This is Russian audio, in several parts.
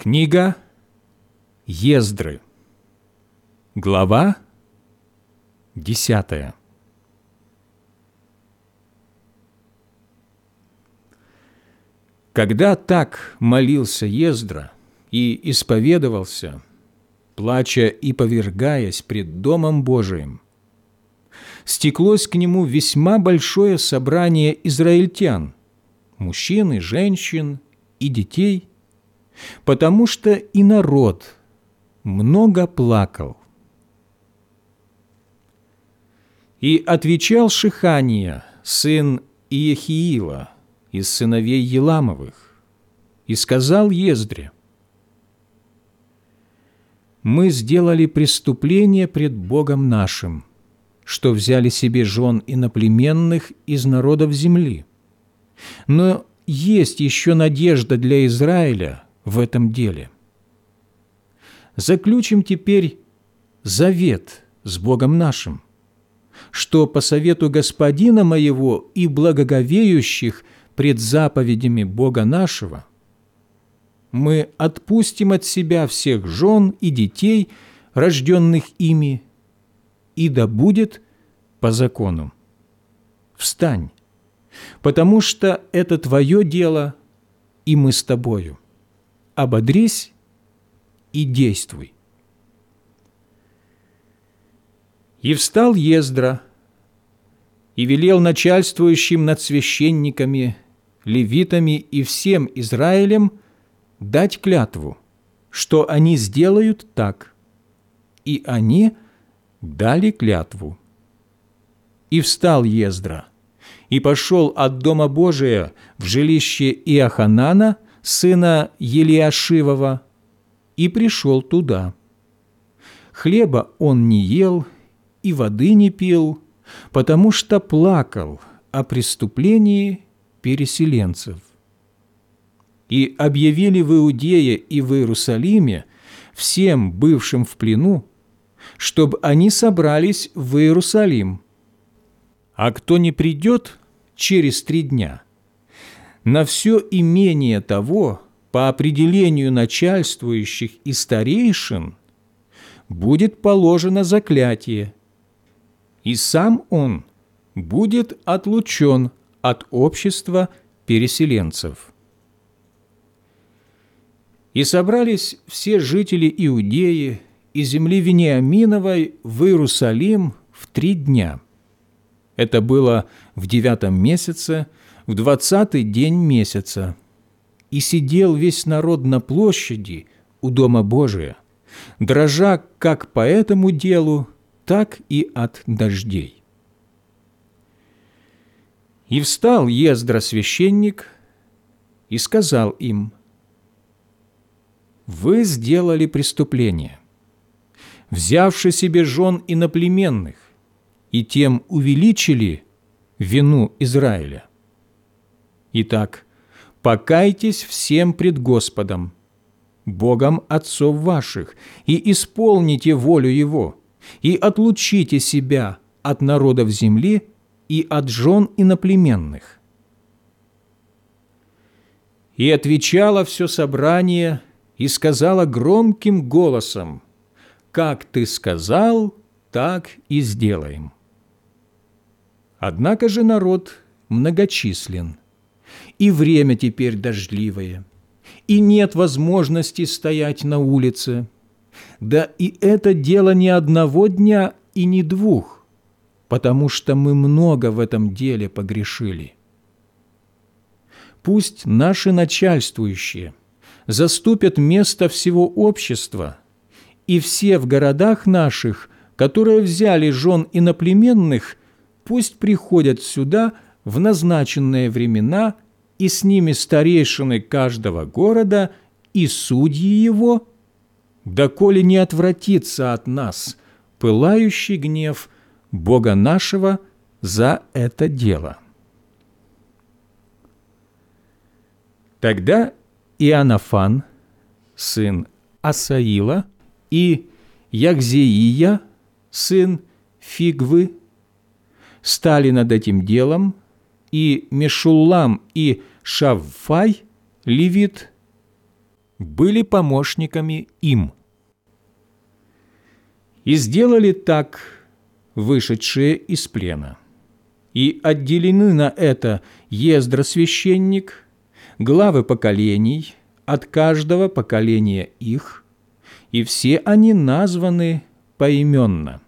Книга Ездры, глава 10. Когда так молился Ездра и исповедовался, плача и повергаясь пред Домом Божиим, стеклось к нему весьма большое собрание израильтян, мужчин и женщин и детей, потому что и народ много плакал. И отвечал Шехания, сын Иехиила, из сыновей Еламовых, и сказал Ездре: «Мы сделали преступление пред Богом нашим, что взяли себе жен иноплеменных из народов земли. Но есть еще надежда для Израиля в этом деле. Заключим теперь завет с Богом нашим, что по совету Господина моего и благоговеющих пред заповедями Бога нашего мы отпустим от себя всех жен и детей, рожденных ими, и да будет по закону. Встань, потому что это твое дело, и мы с тобою. Ободрись и действуй». И встал Ездра, и велел начальствующим над священниками, левитами и всем Израилем дать клятву, что они сделают так. И они дали клятву. И встал Ездра, и пошел от Дома Божия в жилище Иоханана, сына Елиашивова, и пришел туда. Хлеба он не ел и воды не пил, потому что плакал о преступлении переселенцев. И объявили в Иудее и в Иерусалиме всем бывшим в плену, чтобы они собрались в Иерусалим. А кто не придет через 3 дня, на все имение того, по определению начальствующих и старейшин, будет положено заклятие, и сам он будет отлучен от общества переселенцев. И собрались все жители Иудеи и земли Вениаминовой в Иерусалим в 3 дня. Это было в 9 месяце, в 20-й день месяца. И сидел весь народ на площади у Дома Божия, дрожа как по этому делу, так и от дождей. И встал Ездра священник и сказал им: «Вы сделали преступление, взявши себе жен иноплеменных, и тем увеличили вину Израиля. Итак, покайтесь всем пред Господом, Богом отцов ваших, и исполните волю Его, и отлучите себя от народов земли и от жен иноплеменных». И отвечало все собрание и сказала громким голосом: «Как ты сказал, так и сделаем». Однако же народ многочислен, и время теперь дождливое, и нет возможности стоять на улице. Да и это дело не одного дня и не 2, потому что мы много в этом деле погрешили. Пусть наши начальствующие заступят место всего общества, и все в городах наших, которые взяли жен иноплеменных, пусть приходят сюда в назначенные времена, и с ними старейшины каждого города и судьи его, доколе не отвратится от нас пылающий гнев Бога нашего за это дело». Тогда Иоаннафан, сын Асаила, и Ягзеия, сын Фигвы, стали над этим делом, и Мешуллам и Шавфай, левит, были помощниками им. И сделали так вышедшие из плена. И отделены на это Ездра священник, главы поколений, от каждого поколения их, и все они названы поименно.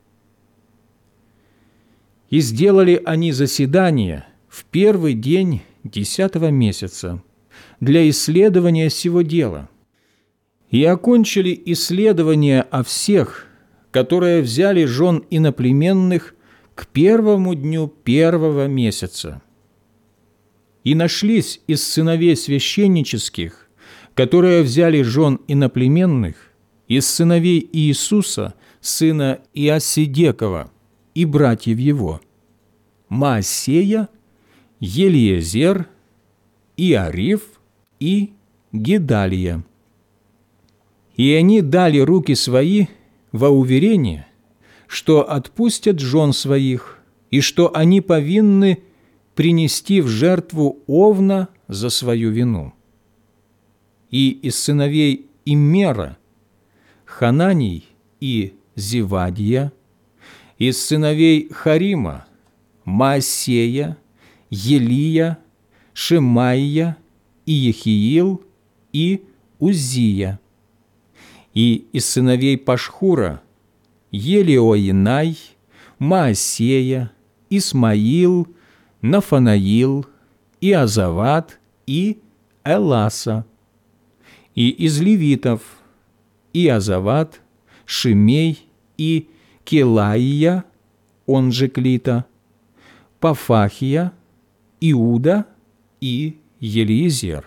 И сделали они заседание в первый день 10-го месяца для исследования сего дела, и окончили исследование о всех, которые взяли жен иноплеменных к первому дню 1-го месяца. И нашлись из сыновей священнических, которые взяли жен иноплеменных, из сыновей Иисуса, сына Иосидекова, и братьев его, Маасея, Елиезер, Иариф и Гедалия. И они дали руки свои во уверение, что отпустят жен своих, и что они повинны принести в жертву овна за свою вину. И из сыновей Иммера Хананий и Зевадия, из сыновей Харима Маасея, Елия, Шемаия, и Ехиил, и Узия, и из сыновей Пашхура Елиоинай, Маасея, Исмаил, Нафанаил, Иозават и Эласа, и из левитов Иозават, Шимей и Келаия, он же Клита, Пафахия, Иуда и Елиезер.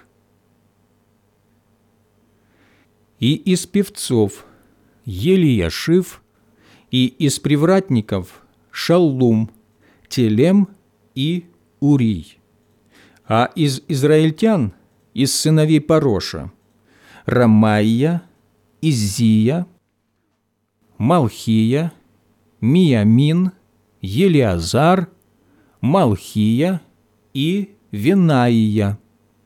И из певцов Елиашив, и из привратников Шаллум, Телем и Урий. А из израильтян, из сыновей Пароша, Рамайя, Иззия, Малхия, Миамин, Елиазар, Малхия и Винаия.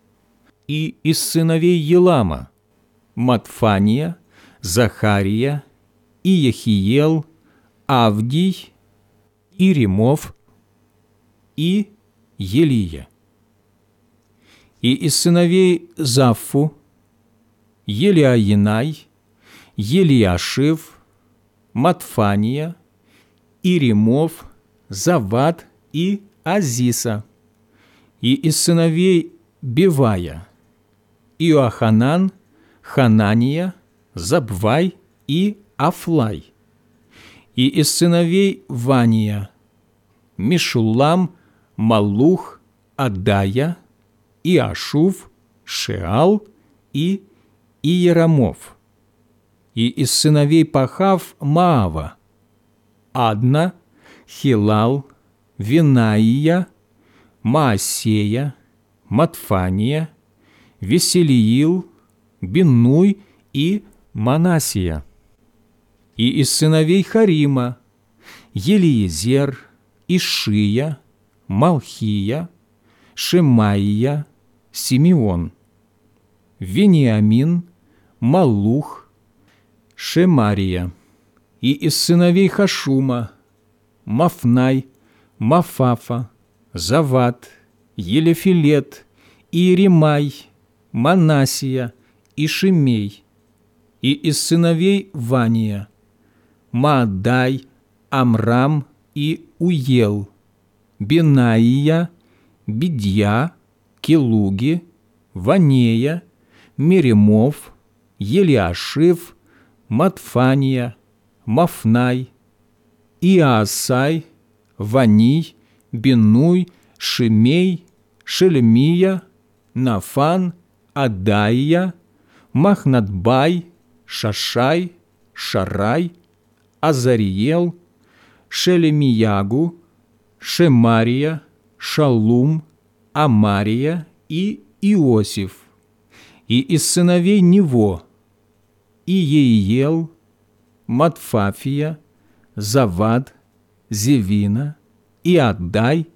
И из сыновей Елама Матфания, Захария, Иехиел, Авдий, Иремов и Елия. И из сыновей Заффу Елиаинай, Елиашив, Матфания, Иремов, Завад и Азиса. И из сыновей Бевая Иоаханан, Ханания, Забвай и Афлай. И из сыновей Вания Мишулам, Малух, Адая, Иашув, Шеал и Иерамов. И из сыновей Пахав Маава Адна, Хилал, Винаия, Маасея, Матфания, Веселиил, Биннуй и Манасия. И из сыновей Харима Елиезер, Ишия, Малхия, Шемаия, Симеон, Вениамин, Малух, Шемария. И из сыновей Хашума Мафнай, Мафафа, Завад, Елефилет, Иеремай, Манасия и Шимей. И из сыновей Вания Маадай, Амрам и Уел, Бенаия, Бедья, Келуги, Ванея, Меремов, Елиашив, Матфания, Мафнай, Иасай, Ваний, Бинуй, Шимей, Шелемия, Нафан, Адаия, Махнатбай, Шашай, Шарай, Азариел, Шелемиягу, Шемария, Шалум, Амария и Иосиф. И из сыновей Нево Иеиел, Матфафия, Завад, Зевина, Иаддай,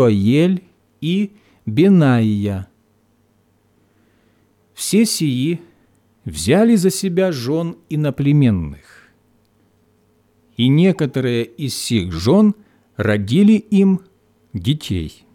Иоель и Бенаия. Все сии взяли за себя жен иноплеменных. И некоторые из сих жен родили им детей.